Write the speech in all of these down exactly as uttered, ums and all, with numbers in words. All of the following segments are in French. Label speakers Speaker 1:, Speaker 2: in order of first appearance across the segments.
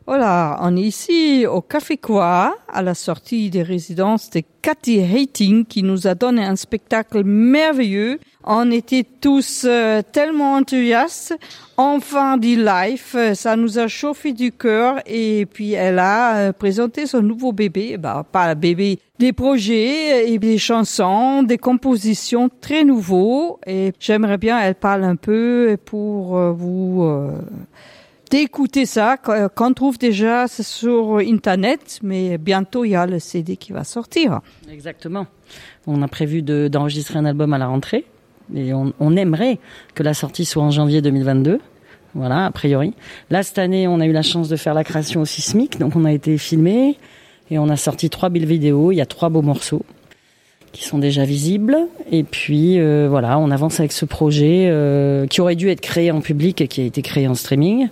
Speaker 1: Voilà, on est ici au Café Quoi, à la sortie des résidences de Cathy Hating, qui nous a donné un spectacle merveilleux. On était tous euh, tellement enthousiastes. Enfin du live, ça nous a chauffé du cœur. Et puis elle a euh, présenté son nouveau bébé, bah pas le bébé, des projets et des chansons, des compositions très nouveaux. Et j'aimerais bien elle parle un peu pour euh, vous euh, d'écouter ça, qu'on trouve déjà sur Internet, mais bientôt il y a le C D qui va sortir.
Speaker 2: Exactement. On a prévu de, d'enregistrer un album à la rentrée et on, on aimerait que la sortie soit en janvier deux mille vingt-deux. Voilà, a priori. Là, cette année, on a eu la chance de faire la création au Sismic, donc on a été filmé et on a sorti trois belles vidéos. Il y a trois beaux morceaux qui sont déjà visibles. Et puis, euh, voilà, on avance avec ce projet euh, qui aurait dû être créé en public et qui a été créé en streaming.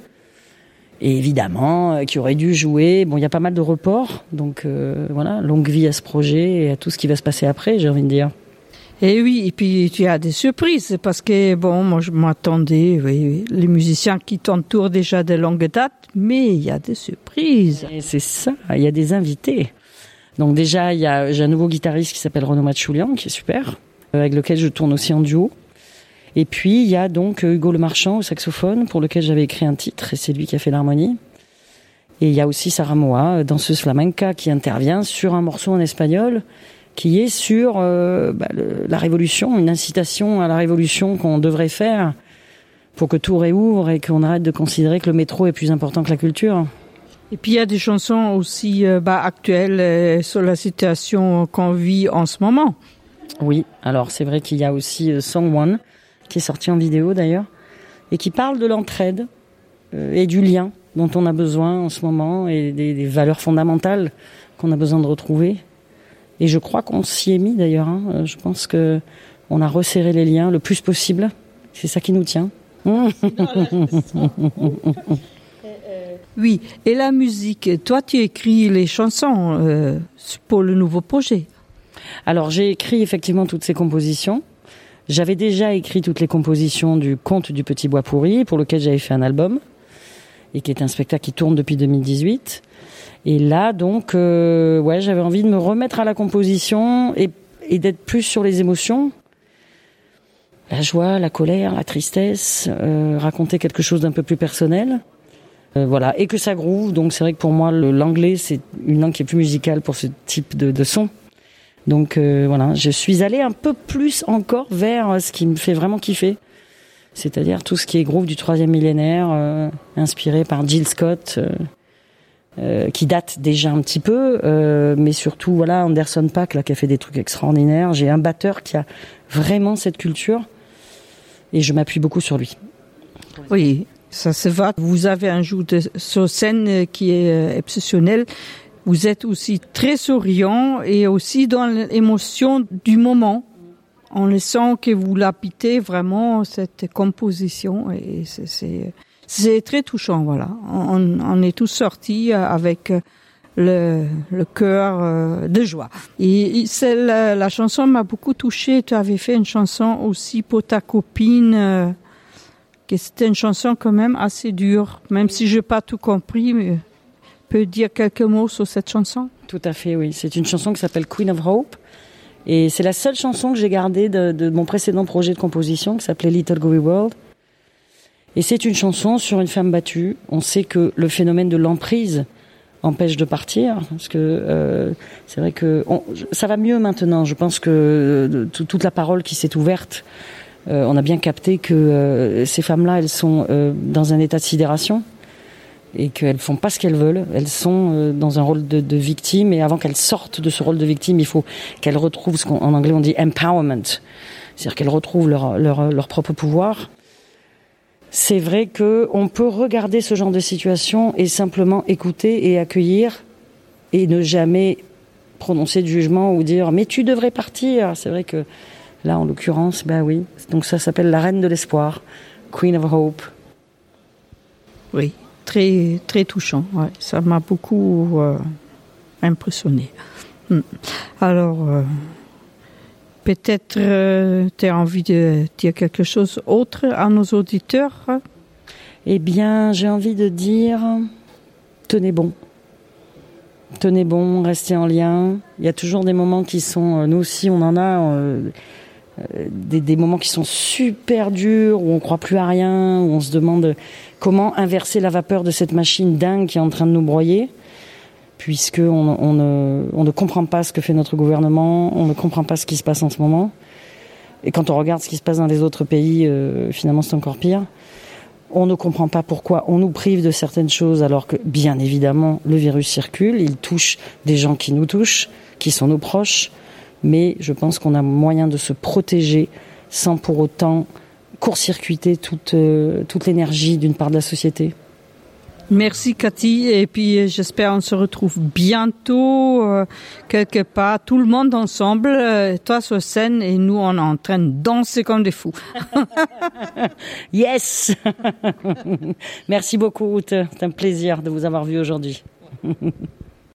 Speaker 2: Et évidemment, euh, qui aurait dû jouer. Bon, il y a pas mal de reports, donc euh, voilà, longue vie à ce projet et à tout ce qui va se passer après, j'ai envie de dire.
Speaker 1: Et oui, et puis tu as des surprises, parce que, bon, moi je m'attendais, oui, les musiciens qui t'entourent déjà de longue date, mais il y a des surprises.
Speaker 2: Et c'est ça, il y a des invités. Donc déjà, il y a, j'ai un nouveau guitariste qui s'appelle Renaud Matchoulian, qui est super, avec lequel je tourne aussi en duo. Et puis, il y a donc Hugo Le Marchand au saxophone, pour lequel j'avais écrit un titre, et c'est lui qui a fait l'harmonie. Et il y a aussi Sarah Moa, danseuse flamenca, qui intervient sur un morceau en espagnol, qui est sur euh, bah, le, la révolution, une incitation à la révolution qu'on devrait faire pour que tout réouvre et qu'on arrête de considérer que le métro est plus important que la culture.
Speaker 1: Et puis, il y a des chansons aussi euh, bah, actuelles euh, sur la situation qu'on vit en ce moment.
Speaker 2: Oui, alors c'est vrai qu'il y a aussi euh, Song One, qui est sorti en vidéo d'ailleurs, et qui parle de l'entraide euh, et du lien dont on a besoin en ce moment, et des, des valeurs fondamentales qu'on a besoin de retrouver. Et je crois qu'on s'y est mis d'ailleurs, hein. Je pense que on a resserré les liens le plus possible. C'est ça qui nous tient.
Speaker 1: Oui, et la musique, toi tu écris les chansons euh, pour le nouveau projet.
Speaker 2: Alors j'ai écrit effectivement toutes ces compositions. J'avais déjà écrit toutes les compositions du Conte du Petit Bois Pourri, pour lequel j'avais fait un album, et qui est un spectacle qui tourne depuis deux mille dix-huit. Et là, donc, euh, ouais, j'avais envie de me remettre à la composition et, et d'être plus sur les émotions. La joie, la colère, la tristesse, euh, raconter quelque chose d'un peu plus personnel. Euh, voilà, et que ça groove. Donc c'est vrai que pour moi, le, l'anglais, c'est une langue qui est plus musicale pour ce type de, de son. Donc euh, voilà, je suis allée un peu plus encore vers ce qui me fait vraiment kiffer, c'est-à-dire tout ce qui est groove du troisième millénaire, euh, inspiré par Jill Scott, euh, euh, qui date déjà un petit peu, euh, mais surtout voilà Anderson .Paak là qui a fait des trucs extraordinaires. J'ai un batteur qui a vraiment cette culture et je m'appuie beaucoup sur lui.
Speaker 1: Oui, ça se va. Vous avez un jeu de sur scène qui est exceptionnel. Vous êtes aussi très souriant et aussi dans l'émotion du moment. On le sent que vous l'habitez vraiment, cette composition. Et c'est, c'est, c'est très touchant, voilà. On, on est tous sortis avec le, le cœur de joie. Et c'est la, la chanson m'a beaucoup touchée. Tu avais fait une chanson aussi pour ta copine, que c'était une chanson quand même assez dure, même si je n'ai pas tout compris, mais peut dire quelques mots sur cette chanson?
Speaker 2: Tout à fait, oui. C'est une chanson qui s'appelle Queen of Hope. Et c'est la seule chanson que j'ai gardée de, de mon précédent projet de composition qui s'appelait Little Gory World. Et c'est une chanson sur une femme battue. On sait que le phénomène de l'emprise empêche de partir. Parce que euh, c'est vrai que on, ça va mieux maintenant. Je pense que euh, tout, toute la parole qui s'est ouverte, euh, on a bien capté que euh, ces femmes-là, elles sont euh, dans un état de sidération. Et qu'elles font pas ce qu'elles veulent, elles sont dans un rôle de, de victime, et avant qu'elles sortent de ce rôle de victime, il faut qu'elles retrouvent ce qu'en anglais on dit empowerment, c'est-à-dire qu'elles retrouvent leur, leur, leur propre pouvoir. C'est vrai que on peut regarder ce genre de situation et simplement écouter et accueillir et ne jamais prononcer de jugement ou dire mais tu devrais partir. C'est vrai que là en l'occurrence, ben oui, donc ça s'appelle la reine de l'espoir, Queen of Hope.
Speaker 1: Oui. Très, très touchant. Ouais. Ça m'a beaucoup euh, impressionné. Alors, euh, peut-être euh, tu as envie de dire quelque chose d'autre à nos auditeurs?
Speaker 2: Eh bien, j'ai envie de dire tenez bon. Tenez bon, restez en lien. Il y a toujours des moments qui sont, nous aussi on en a, euh, des, des moments qui sont super durs, où on croit plus à rien, où on se demande comment inverser la vapeur de cette machine dingue qui est en train de nous broyer, puisque on, on, ne, on ne comprend pas ce que fait notre gouvernement, on ne comprend pas ce qui se passe en ce moment. Et quand on regarde ce qui se passe dans les autres pays, euh, finalement c'est encore pire. On ne comprend pas pourquoi on nous prive de certaines choses alors que, bien évidemment, le virus circule, il touche des gens qui nous touchent, qui sont nos proches, mais je pense qu'on a moyen de se protéger sans pour autant court-circuiter toute, euh, toute l'énergie d'une part de la société.
Speaker 1: Merci Cathy, et puis j'espère on se retrouve bientôt euh, quelque part, tout le monde ensemble, euh, toi sur scène et nous on est en train de danser comme des fous.
Speaker 2: Yes. Merci beaucoup Ruth, c'est un plaisir de vous avoir vu aujourd'hui.